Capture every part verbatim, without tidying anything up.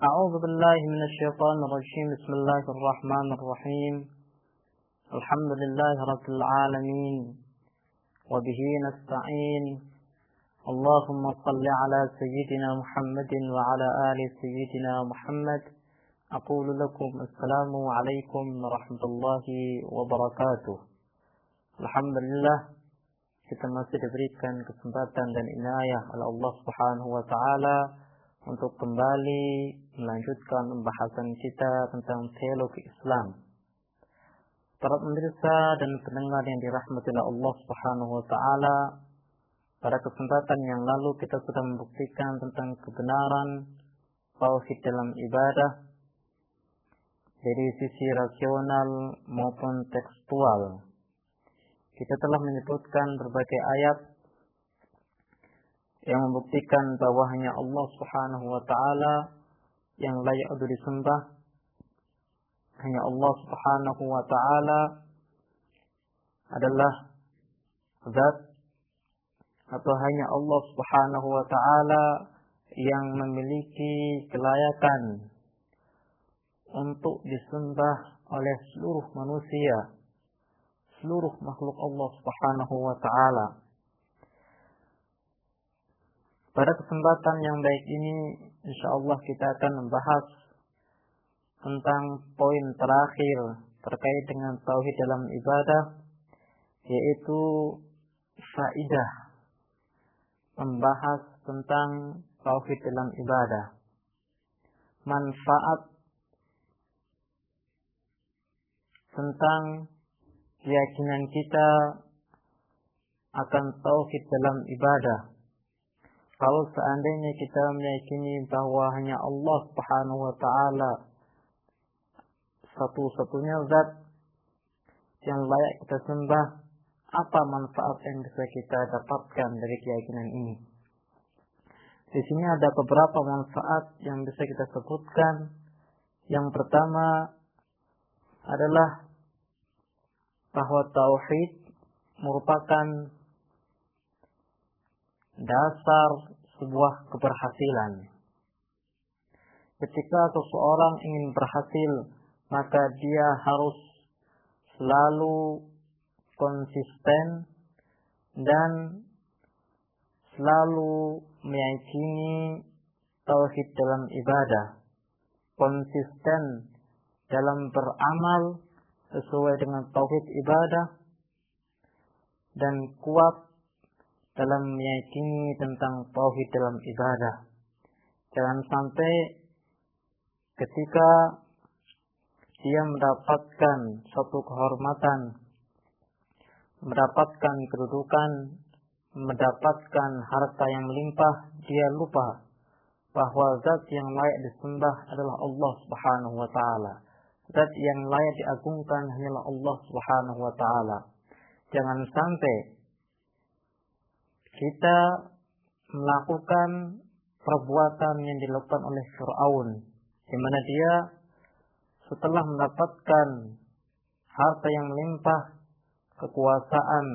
أعوذ بالله من الشيطان الرجيم. بسم الله الرحمن الرحيم. الحمد لله رب العالمين وبه نستعين. اللهم صل على سيدنا محمد وعلى آل سيدنا محمد. أقول لكم السلام عليكم ورحمة الله وبركاته. Alhamdulillah, kita masih diberikan kesempatan dan inayah oleh Allah Subhanahu wa taala untuk kembali melanjutkan pembahasan kita tentang teologi Islam. Para pemirsa dan pendengar yang dirahmati oleh Allah Subhanahu wa taala, pada kesempatan yang lalu kita sudah membuktikan tentang kebenaran tauhid dalam ibadah dari sisi rasional maupun tekstual. Kita telah menyebutkan berbagai ayat yang membuktikan bahwa hanya Allah Subhanahu wa taala yang layak untuk disembah. Hanya Allah Subhanahu wa taala adalah zat, atau hanya Allah Subhanahu wa taala yang memiliki kelayakan untuk disembah oleh seluruh manusia, seluruh makhluk Allah Subhanahu wa taala. Pada kesempatan yang baik ini, insyaallah kita akan membahas tentang poin terakhir terkait dengan tauhid dalam ibadah, yaitu faidah membahas tentang tauhid dalam ibadah, manfaat tentang keyakinan kita akan tauhid dalam ibadah. Kalau seandainya kita meyakini bahwa hanya Allah Subhanahu wa taala satu-satunya zat yang layak kita sembah, apa manfaat yang bisa kita dapatkan dari keyakinan ini? Di sini ada beberapa manfaat yang bisa kita sebutkan. Yang pertama adalah bahwa tauhid merupakan dasar sebuah keberhasilan. Ketika seseorang ingin berhasil, maka dia harus selalu konsisten dan selalu meyakini tauhid dalam ibadah, konsisten dalam beramal sesuai dengan tauhid ibadah, dan kuat dalam meyakini tentang tauhid dalam ibadah. Jangan sampai ketika dia mendapatkan suatu kehormatan, mendapatkan kedudukan, mendapatkan harta yang melimpah, dia lupa bahwa zat yang layak disembah adalah Allah Subhanahu wa taala. Zat yang layak diagungkan hanyalah Allah Subhanahu wa taala. Jangan sampai kita melakukan perbuatan yang dilakukan oleh Fir'aun, di mana dia setelah mendapatkan harta yang melimpah, kekuasaan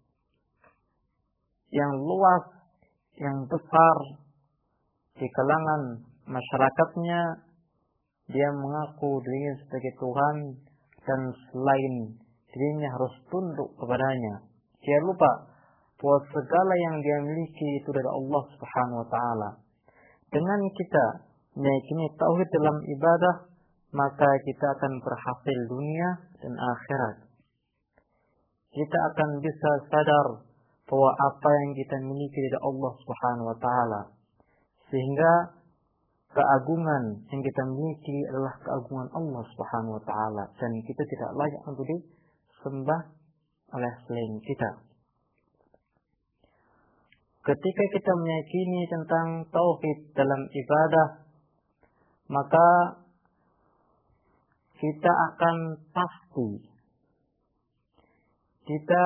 yang luas, yang besar di kalangan masyarakatnya, dia mengaku dirinya sebagai Tuhan dan selain dirinya harus tunduk kepadanya. Dia lupa bahwa segala yang dia miliki itu dari Allah Subhanahu wa taala. Dengan kita meyakini tauhid dalam ibadah, maka kita akan berhasil dunia dan akhirat. Kita akan bisa sadar bahwa apa yang kita miliki dari Allah Subhanahu wa taala, sehingga keagungan yang kita miliki adalah keagungan Allah Subhanahu wa taala, dan kita tidak layak untuk disembah oleh selain kita. Ketika kita meyakini tentang tauhid dalam ibadah, maka kita akan pasti kita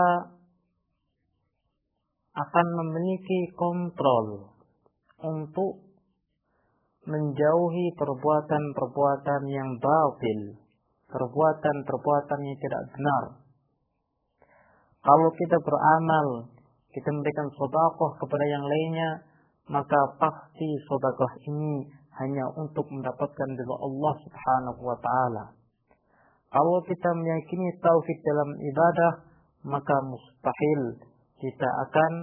akan memiliki kontrol untuk menjauhi perbuatan-perbuatan yang batil, perbuatan-perbuatan yang tidak benar. Kalau kita beramal, kita memberikan sedekah kepada yang lainnya, maka pasti sedekah ini hanya untuk mendapatkan ridha Allah Subhanahu wa taala. Kalau kita meyakini tauhid dalam ibadah, maka mustahil kita akan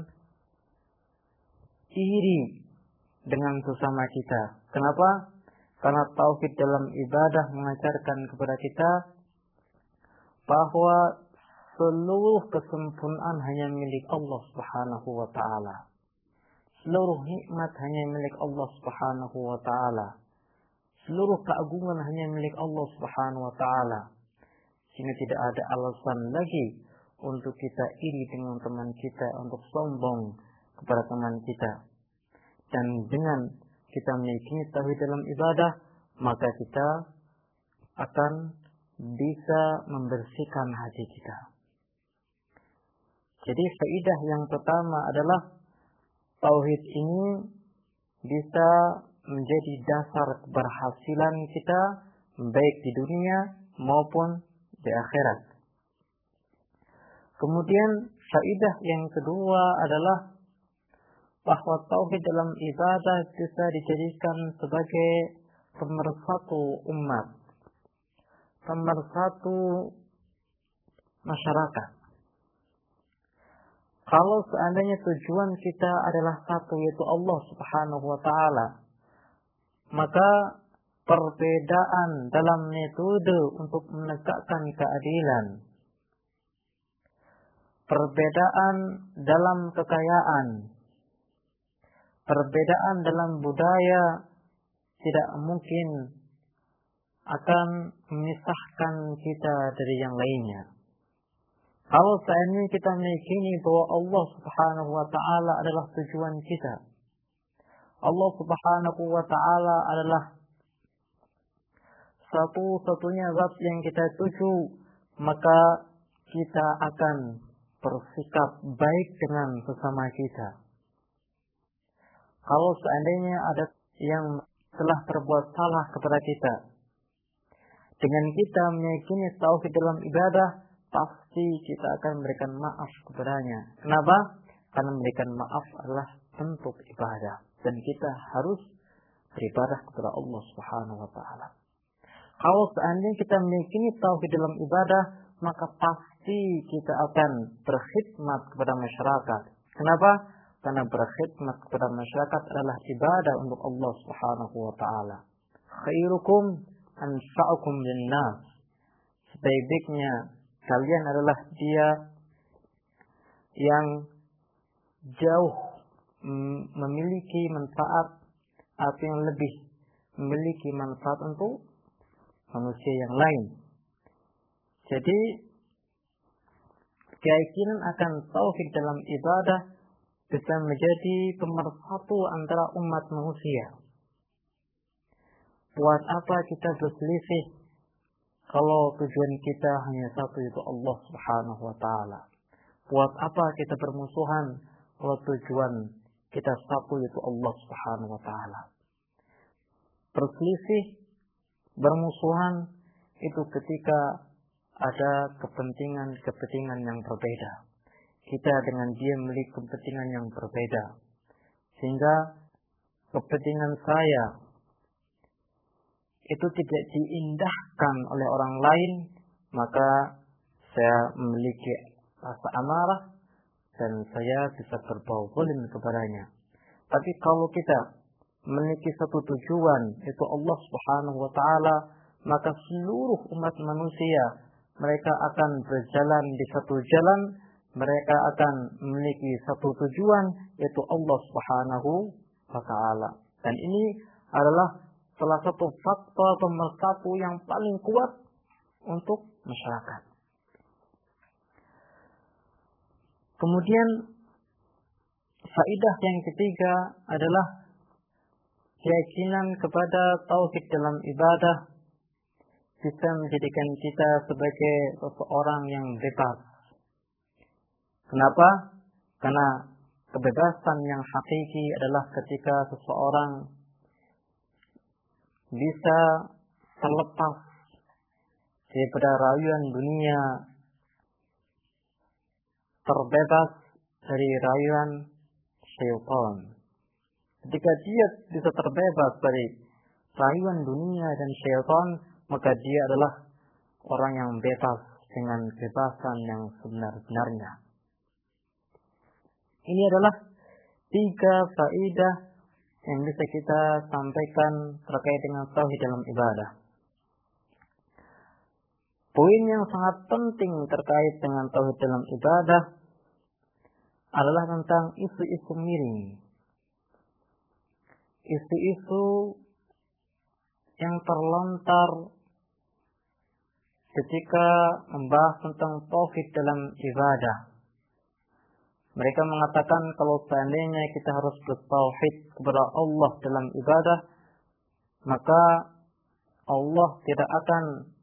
iri dengan sesama kita. Kenapa? Karena tauhid dalam ibadah mengajarkan kepada kita bahwa seluruh kesempurnaan hanya milik Allah Subhanahu wa taala. Seluruh nikmat hanya milik Allah Subhanahu wa taala. Seluruh keagungan hanya milik Allah Subhanahu wa taala. Sehingga tidak ada alasan lagi untuk kita iri dengan teman kita, untuk sombong kepada teman kita. Dan dengan kita meyakini tauhid dalam ibadah, maka kita akan bisa membersihkan hati kita. Jadi faidah yang pertama adalah tauhid ini bisa menjadi dasar keberhasilan kita baik di dunia maupun di akhirat. Kemudian faidah yang kedua adalah bahwa tauhid dalam ibadah bisa dijadikan sebagai pemersatu umat, pemersatu masyarakat. Kalau seandainya tujuan kita adalah satu, yaitu Allah Subhanahu wa taala, maka perbedaan dalam metode untuk menegakkan keadilan, perbedaan dalam kekayaan, perbedaan dalam budaya tidak mungkin akan memisahkan kita dari yang lainnya. Kalau seandainya kita meyakini bahwa Allah Subhanahu wa taala adalah tujuan kita, Allah Subhanahu wa taala adalah satu-satunya zat yang kita tuju, maka kita akan bersikap baik dengan sesama kita. Kalau seandainya ada yang telah berbuat salah kepada kita, dengan kita meyakini tauhid dalam ibadah, pasti kita akan memberikan maaf kepadanya. Kenapa? Karena memberikan maaf adalah bentuk ibadah, dan kita harus beribadah kepada Allah Subhanahu wa taala. Kalau seandainya kita meyakini tauhid dalam ibadah, maka pasti kita akan berkhidmat kepada masyarakat. Kenapa? Karena berkhidmat kepada masyarakat adalah ibadah untuk Allah Subhanahu wa taala. Khairukum anfa'ukum linnas. Sebaik-baiknya kalian adalah dia yang jauh memiliki manfaat atau yang lebih memiliki manfaat untuk manusia yang lain. Jadi keyakinan akan tauhid dalam ibadah bisa menjadi pemersatu antara umat manusia. Buat apa kita berselisih kalau tujuan kita hanya satu, yaitu Allah Subhanahu wa taala? Buat apa kita bermusuhan kalau tujuan kita satu, yaitu Allah Subhanahu wa taala? Berselisih, bermusuhan itu ketika ada kepentingan-kepentingan yang berbeda. Kita dengan dia memiliki kepentingan yang berbeda. Sehingga kepentingan saya itu tidak diindahkan oleh orang lain, maka saya memiliki rasa amarah dan saya bisa berbau zalim kepadanya. Tapi kalau kita memiliki satu tujuan, yaitu Allah Subhanahu wa taala, maka seluruh umat manusia mereka akan berjalan di satu jalan, mereka akan memiliki satu tujuan, yaitu Allah Subhanahu wa taala. Dan ini adalah salah satu faktor pemersatu yang paling kuat untuk masyarakat. Kemudian faidah yang ketiga adalah keyakinan kepada tauhid dalam ibadah bisa menjadikan kita sebagai seseorang yang bebas. Kenapa? Karena kebebasan yang hakiki adalah ketika seseorang bisa terlepas daripada rayuan dunia, terbebas dari rayuan syaitan. Ketika dia bisa terbebas dari rayuan dunia dan syaitan, maka dia adalah orang yang bebas dengan kebebasan yang sebenar-benarnya. Ini adalah tiga faedah yang bisa kita sampaikan terkait dengan tauhid dalam ibadah. Poin yang sangat penting terkait dengan tauhid dalam ibadah adalah tentang isu-isu miring. Isu-isu yang terlontar ketika membahas tentang tauhid dalam ibadah. Mereka mengatakan kalau seandainya kita harus bertauhid kepada Allah dalam ibadah, maka Allah tidak akan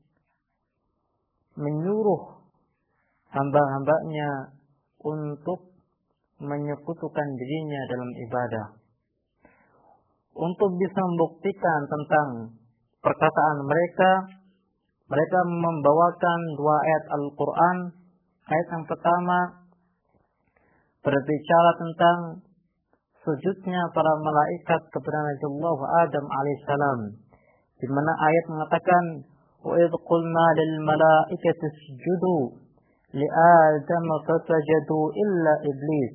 menyuruh hamba-hambanya untuk menyekutukan dirinya dalam ibadah. Untuk bisa membuktikan tentang perkataan mereka, mereka membawakan dua ayat Al-Quran. Ayat yang pertama berbicara tentang sujudnya para malaikat kepada Nabi Adam alaihissalam, di mana ayat mengatakan, wa idh qulna lil malaikati isjudu li Adam fasajadu illa iblis.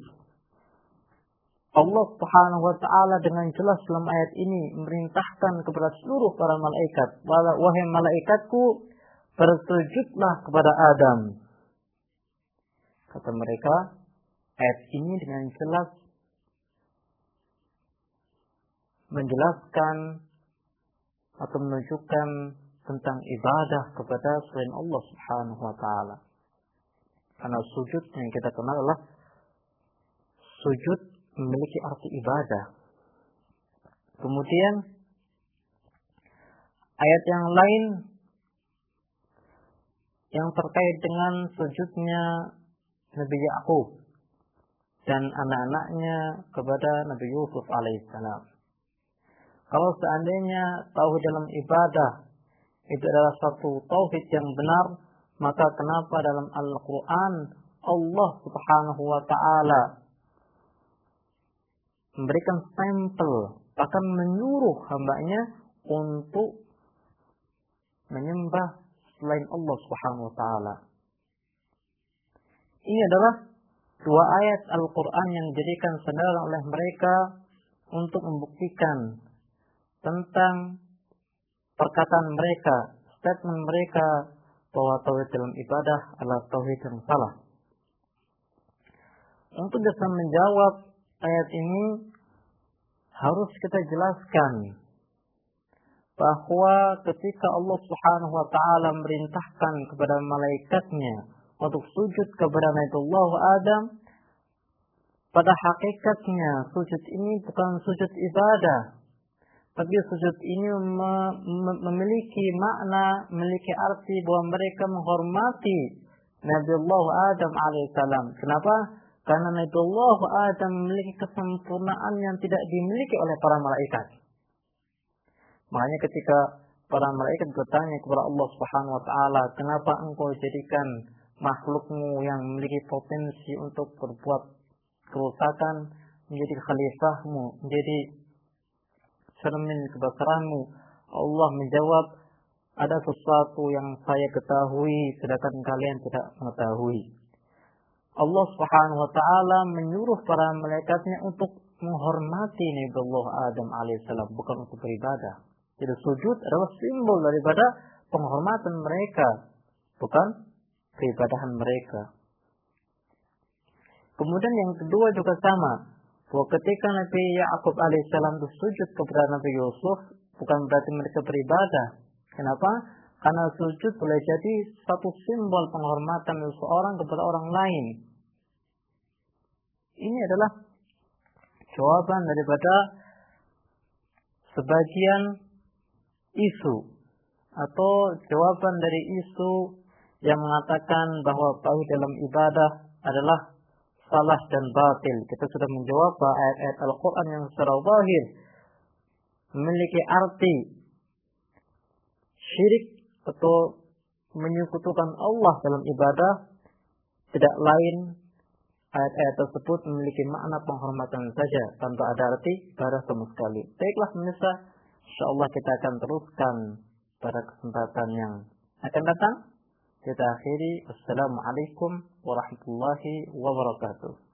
Allah Subhanahu wa taala dengan jelas dalam ayat ini memerintahkan kepada seluruh para malaikat, wahai malaikatku, bersujudlah kepada Adam. Kata mereka, ayat ini dengan jelas menjelaskan atau menunjukkan tentang ibadah kepada selain Allah Subhanahu wa taala. Karena sujud yang kita kenal adalah sujud memiliki arti ibadah. Kemudian ayat yang lain yang terkait dengan sujudnya Nabi Yakub dan anak-anaknya kepada Nabi Yusuf alaihissalam. Kalau seandainya tauhid dalam ibadah itu adalah satu tauhid yang benar, maka kenapa dalam Al-Quran Allah Subhanahu wa taala memberikan sampel, bahkan menyuruh hambanya untuk menyembah selain Allah Subhanahu wa taala. Ini adalah dua ayat Al-Quran yang dijadikan sandaran oleh mereka untuk membuktikan tentang perkataan mereka, statement mereka bahwa tauhid dalam ibadah adalah tauhid yang salah. Untuk bisa menjawab ayat ini, harus kita jelaskan bahwa ketika Allah Subhanahu wa taala merintahkan kepada malaikatnya untuk sujud kepada Nabiullah Adam, pada hakikatnya sujud ini bukan sujud ibadah, tapi sujud ini me- me- memiliki makna, memiliki arti bahwa mereka menghormati Nabiullah Adam alaihissalam. Kenapa? Karena Nabiullah Adam memiliki kesempurnaan yang tidak dimiliki oleh para malaikat. Makanya ketika para malaikat bertanya kepada Allah Subhanahu wa taala, kenapa engkau jadikan makhlukmu yang memiliki potensi untuk berbuat kerusakan menjadi khalifahmu, menjadi cermin kebesaranmu? Allah menjawab, ada sesuatu yang saya ketahui sedangkan kalian tidak mengetahui. Allah Subhanahu wa taala menyuruh para malaikatnya untuk menghormati Nabiullah Adam alaihissalam, bukan untuk beribadah. Jadi sujud adalah simbol daripada penghormatan mereka, bukan keibadahan mereka. Kemudian yang kedua juga sama, bahwa ketika Nabi Yakub alaihissalam sujud kepada Nabi Yusuf, bukan berarti mereka beribadah. Kenapa? Karena sujud boleh jadi satu simbol penghormatan seseorang kepada orang lain. Ini adalah jawaban daripada sebagian isu atau jawaban dari isu yang mengatakan bahwa tauhid dalam ibadah adalah salah dan batil. Kita sudah menjawab bahwa ayat-ayat Al-Quran yang secara zahir memiliki arti syirik atau menyekutukan Allah dalam ibadah, tidak lain ayat-ayat tersebut memiliki makna penghormatan saja tanpa ada arti ibadah sama sekali. Baiklah pemirsa Insyaallah kita akan teruskan pada kesempatan yang akan datang. Kita akhiri. Wassalamualaikum warahmatullahi wabarakatuh.